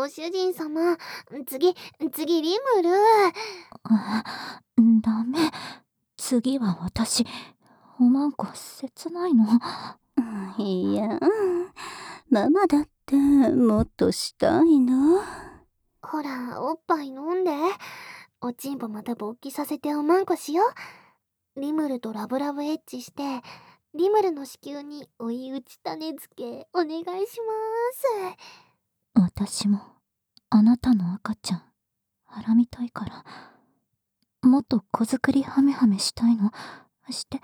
ご主人様、次リムル。 ダメ。次は私。おまんこ切ないの。 いや、ママだってもっとしたいの。 ほら、おっぱい飲んで。おちんぽまた勃起させておまんこしよう。リムルとラブラブエッチして、リムルの子宮に追い打ち種付けお願いしま私もあなたの赤ちゃんはらみたいから。もっと子作りハメハメしたいの。して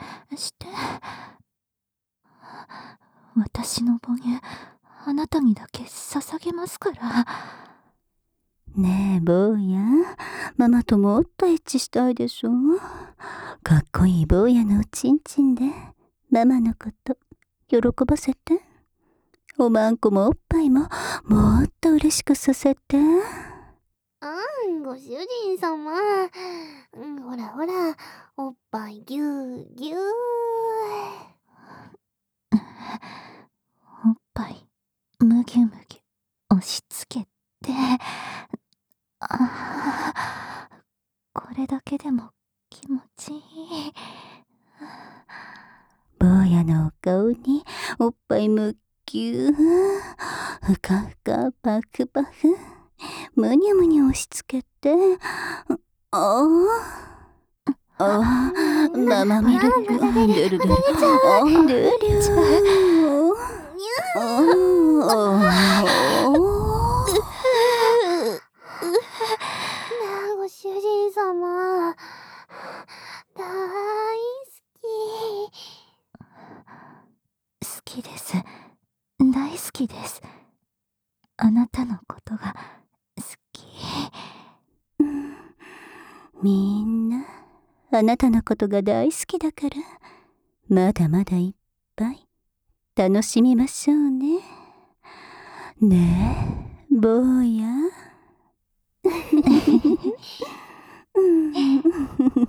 私の母乳あなたにだけ捧げますから。 ねえ坊や、ママともっとエッチしたいでしょ。かっこいい坊やのおちんちんでママのこと喜ばせて。おまんこもおっぱいももっと嬉しくさせて。 ご主人様。ほらほら、おっぱいぎゅーぎゅー。 おっぱいむぎゅむぎゅ押し付けて。これだけでも気持ちいい。 坊やのお顔におっぱいむっぎゅー、ふかふかパクパクむにゅむにゅ押し付けて。ママミルクルルルルルご主人様、大好好きです。大好きです。あなたのことが好き。 みんなあなたのことが大好きだから、まだまだいっぱい楽しみましょうね。ねえ坊や。